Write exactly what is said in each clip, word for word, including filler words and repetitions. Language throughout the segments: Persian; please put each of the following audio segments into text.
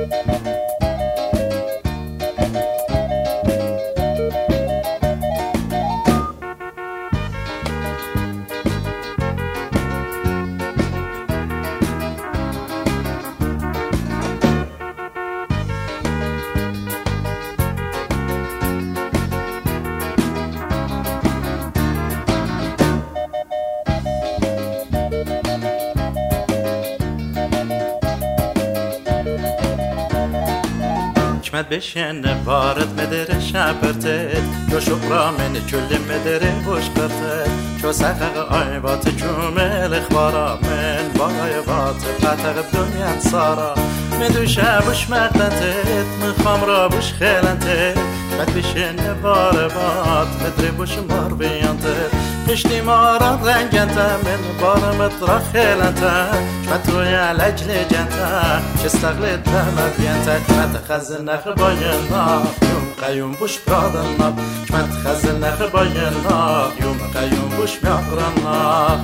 حكمت بشن بارد مدر شبرتت جو شقرا من كل مدر بوش قرتت شو سخق آيبات جمل اخبارا من بايبات قطق بدنيا صارا من دو شبوش مقدنتت من خامرا بوش خيلنتت حكمت بشن باربات مدر بوش مار بيانتت قشتي مارا رنجنتا من بار مطرح خيلنتا حكمت رويا لجل جنتا شستغلت لما بيانتا حكمت خزل نخ باينا يوم قيوم بوش برادنا حكمت خزل نخ باينا يوم قيوم بوش بيقرنا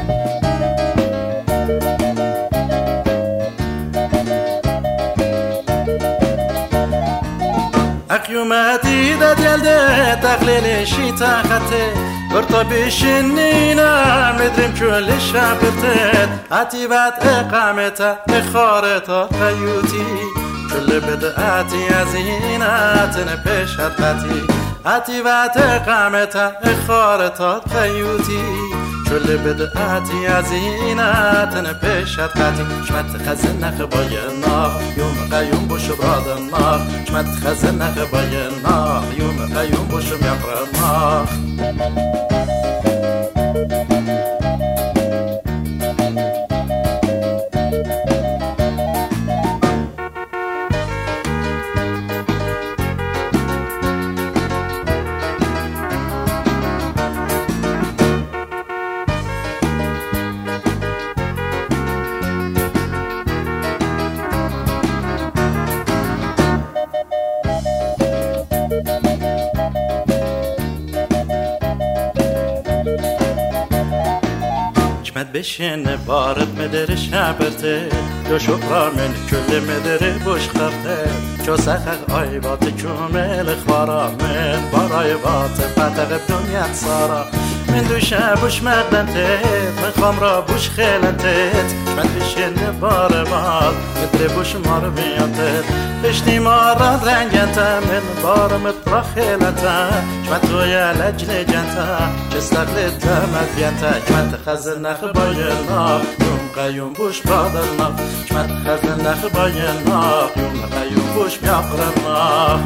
أقيوماتي دا ديالدي تغليل شيتا خطي برطا بيشنينا مدرم كل شابرتت عتيبات إقامتا إخارتا خيوتي كل بدأتي عزينات نبش هدقتي عتيبات إقامتا إخارتا خيوتي كل بدأتي عزينات نبش هدقتي شمت خزن خباينا يوم قيوم بوش برادنا شمت خزن خباينا يوم قيوم بوش بيقرنا حكمت بشن بارد مدر شبرتت جو شقرا من كل مدر بوش خرتت شو سخق آيبات جمل اخبارا من بارايبات قطق بدنيا صارا من دو شبوش مقدنتت من خامرا بوش خيلنتت حكمت بشن باربات مدر بوش مار بيانتت قشتي مارا رنجنتا من بار مطرح خيلنتا حكمت رويا لجل جنتا شستغلت لما بيانتا حكمت خزل نخ باينا يوم قيوم بوش برادنا حكمت خزل نخ باينا يوم قيوم بوش بيقرنا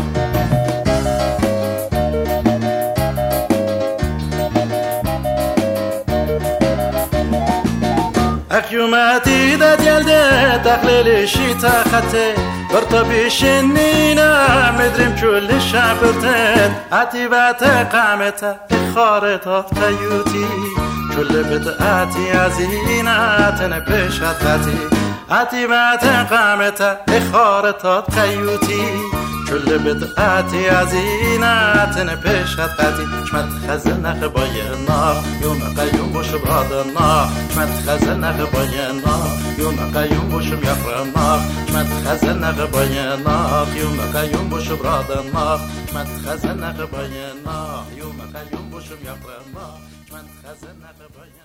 أقيوماتي دا ديالدي تقليل شيتا خطي برطا بيشنينا مدرم كل شابرتت عتيبات قامتا إخارتا خيوتي كل بدأتي عزينات نبش هدقتي عتيبات قامتا إخارتا خيوتي كل بدأتي عزينات نبش هدقتي حكمت خزل نخ باينا يوم قيوم بوش برادنا حكمت خزل نخ باينا يوم قيوم بوش بيقرنا حكمت خزل نخ باينا يوم قيوم بوش برادنا حكمت خزل نخ باينا يوم قيوم بوش بيقرنا حكمت خزل نخ باينا